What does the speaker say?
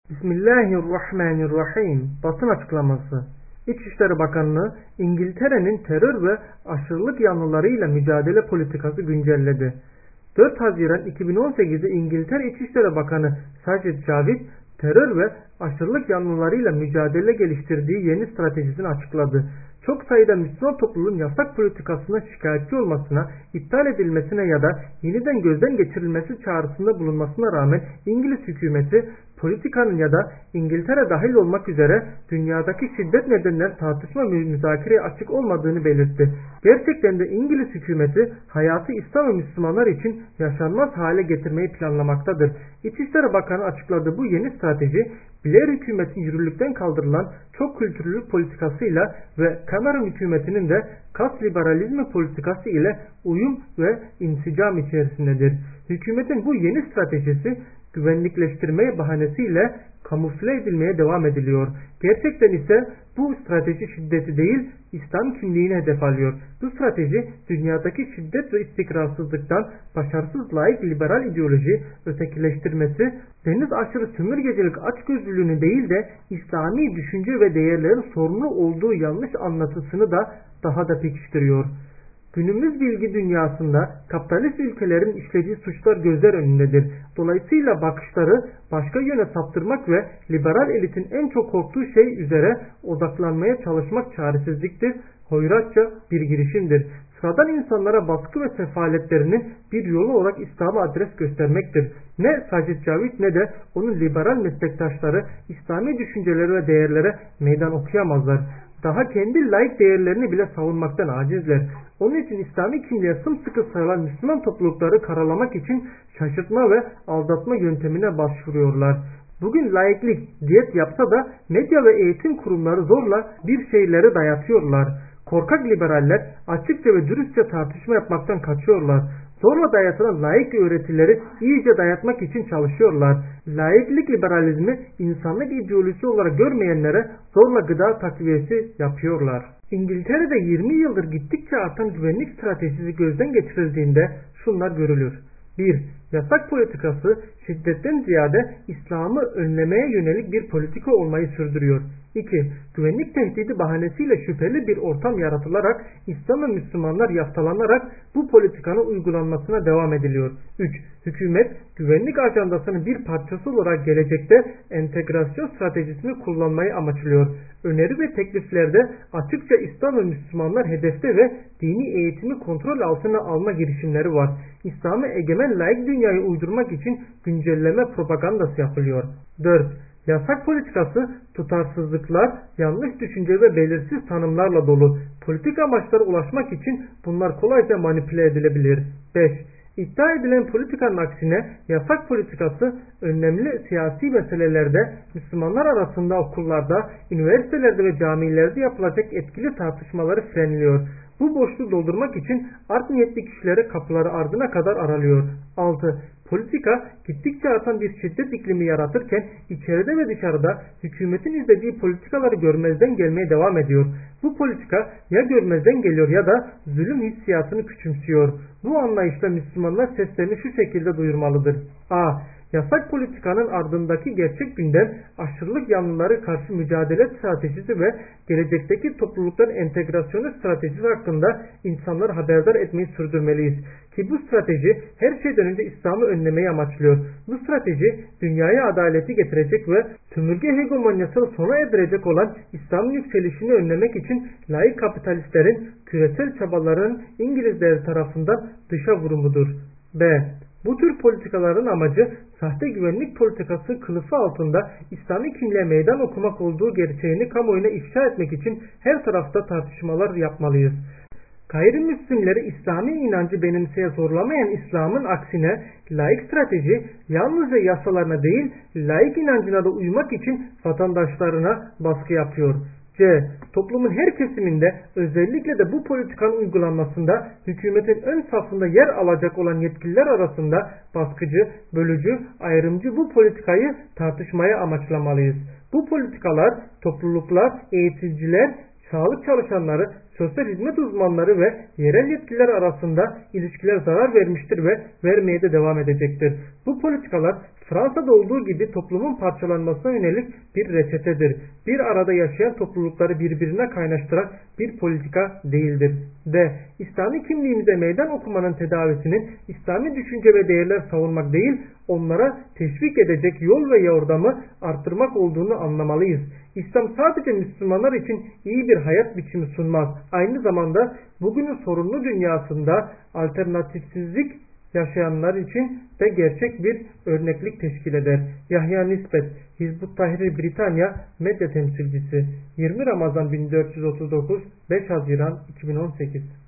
Bismillahirrahmanirrahim. Basın açıklaması. İçişleri Bakanlığı, İngiltere'nin terör ve aşırılık yanlılarıyla mücadele politikası güncelledi. 4 Haziran 2018'de İngiltere İçişleri Bakanı Sajid Javid, terör ve aşırılık yanlılarıyla mücadele geliştirdiği yeni stratejisini açıkladı. Çok sayıda Müslüman topluluğun yasak politikasına şikayetçi olmasına, iptal edilmesine ya da yeniden gözden geçirilmesi çağrısında bulunmasına rağmen İngiliz hükümeti, politikanın ya da İngiltere dahil olmak üzere dünyadaki şiddet nedeniyle tartışma ve müzakereye açık olmadığını belirtti. Gerçekten de İngiliz hükümeti hayatı İslam ve Müslümanlar için yaşanmaz hale getirmeyi planlamaktadır. İçişleri Bakanı açıkladığı bu yeni strateji, Blair hükümeti yürürlükten kaldırılan çok kültürlülük politikasıyla ve Cameron hükümetinin de kas liberalizmi politikası ile uyum ve insicam içerisindedir. Hükümetin bu yeni stratejisi güvenlikleştirme bahanesiyle kamufle edilmeye devam ediliyor. Gerçekten ise bu strateji şiddeti değil, İslam kimliğini hedef alıyor. Bu strateji dünyadaki şiddet ve istikrarsızlıktan başarısız laik liberal ideoloji ötekileştirmesi, deniz aşırı sömürgecilik açgözlülüğünü değil de İslami düşünce ve değerlerin sorunlu olduğu yanlış anlatısını da daha da pekiştiriyor. Günümüz bilgi dünyasında kapitalist ülkelerin işlediği suçlar gözler önündedir. Dolayısıyla bakışları başka yöne saptırmak ve liberal elitin en çok korktuğu şey üzere odaklanmaya çalışmak çaresizliktir, hoyratça bir girişimdir. Sıradan insanlara baskı ve sefaletlerinin bir yolu olarak İslam'a adres göstermektir. Ne Sajid Javid ne de onun liberal meslektaşları İslami düşüncelere ve değerlere meydan okuyamazlar. Daha kendi laik değerlerini bile savunmaktan acizler. Onun için İslami kimliğe sımsıkı sarılan Müslüman toplulukları karalamak için şaşırtma ve aldatma yöntemine başvuruyorlar. Bugün laiklik diyet yapsa da medya ve eğitim kurumları zorla bir şeyleri dayatıyorlar. Korkak liberaller açıkça ve dürüstçe tartışma yapmaktan kaçıyorlar. Zorla dayatılan laik öğretileri iyice dayatmak için çalışıyorlar. Laiklik liberalizmi insanlık ideolojisi olarak görmeyenlere zorla gıda takviyesi yapıyorlar. İngiltere'de 20 yıldır gittikçe artan güvenlik stratejisi gözden geçirildiğinde şunlar görülür. 1. Yasak politikası şiddetten ziyade İslam'ı önlemeye yönelik bir politika olmayı sürdürüyor. 2. Güvenlik tehdidi bahanesiyle şüpheli bir ortam yaratılarak İslam ve Müslümanlar yaftalanarak bu politikanın uygulanmasına devam ediliyor. 3. Hükümet güvenlik ajandasının bir parçası olarak gelecekte entegrasyon stratejisini kullanmayı amaçlıyor. Öneri ve tekliflerde açıkça İslam ve Müslümanlar hedefte ve dini eğitimi kontrol altına alma girişimleri var. İslam'ı egemen laik dünyayı uydurmak için güncelleme propagandası yapılıyor. 4. Yasak politikası tutarsızlıklar, yanlış düşünce ve belirsiz tanımlarla dolu. Politik amaçlara ulaşmak için bunlar kolayca manipüle edilebilir. 5. İddia edilen politikanın aksine yasak politikası önemli siyasi meselelerde Müslümanlar arasında okullarda, üniversitelerde ve camilerde yapılacak etkili tartışmaları frenliyor. Bu boşluğu doldurmak için art niyetli kişilere kapıları ardına kadar aralıyor. 6. Politika gittikçe artan bir şiddet iklimi yaratırken içeride ve dışarıda hükümetin izlediği politikaları görmezden gelmeye devam ediyor. Bu politika ya görmezden geliyor ya da zulüm hissiyatını küçümsüyor. Bu anlayışla Müslümanlar seslerini şu şekilde duyurmalıdır. A. Yasak politikanın ardındaki gerçek gündem aşırılık yanlıları karşı mücadele stratejisi ve gelecekteki toplulukların entegrasyonu stratejisi hakkında insanları haberdar etmeyi sürdürmeliyiz. Ki bu strateji her şeyden önce İslam'ı önlemeyi amaçlıyor. Bu strateji dünyaya adaleti getirecek ve sömürge hegemonyasını sona erdirecek olan İslam'ın yükselişini önlemek için laik kapitalistlerin küresel çabalarının İngilizler tarafından dışa vurumudur. B. Bu tür politikaların amacı sahte güvenlik politikası kılıfı altında İslami kimliğe meydan okumak olduğu gerçeğini kamuoyuna ifşa etmek için her tarafta tartışmalar yapmalıyız. Gayrimüslimleri İslami inancı benimseye zorlamayan İslam'ın aksine laik strateji yalnızca yasalarına değil laik inancına da uymak için vatandaşlarına baskı yapıyor. C. Toplumun her kesiminde özellikle de bu politikanın uygulanmasında hükümetin ön safında yer alacak olan yetkililer arasında baskıcı, bölücü, ayrımcı bu politikayı tartışmaya amaçlamalıyız. Bu politikalar topluluklar, eğiticiler, sağlık çalışanları, sosyal hizmet uzmanları ve yerel yetkililer arasında ilişkiler zarar vermiştir ve vermeye de devam edecektir. Bu politikalar Fransa'da olduğu gibi toplumun parçalanmasına yönelik bir reçetedir. Bir arada yaşayan toplulukları birbirine kaynaştıran bir politika değildir. D. İslami kimliğimize meydan okumanın tedavisinin İslami düşünce ve değerler savunmak değil, onlara teşvik edecek yol ve yordamı arttırmak olduğunu anlamalıyız. İslam sadece Müslümanlar için iyi bir hayat biçimi sunmaz. Aynı zamanda bugünün sorunlu dünyasında alternatifsizlik yaşayanlar için de gerçek bir örneklik teşkil eder. Yahya Nisbet, Hizb-ut Tahrir Britanya Medya Temsilcisi, 20 Ramazan 1439, 5 Haziran 2018.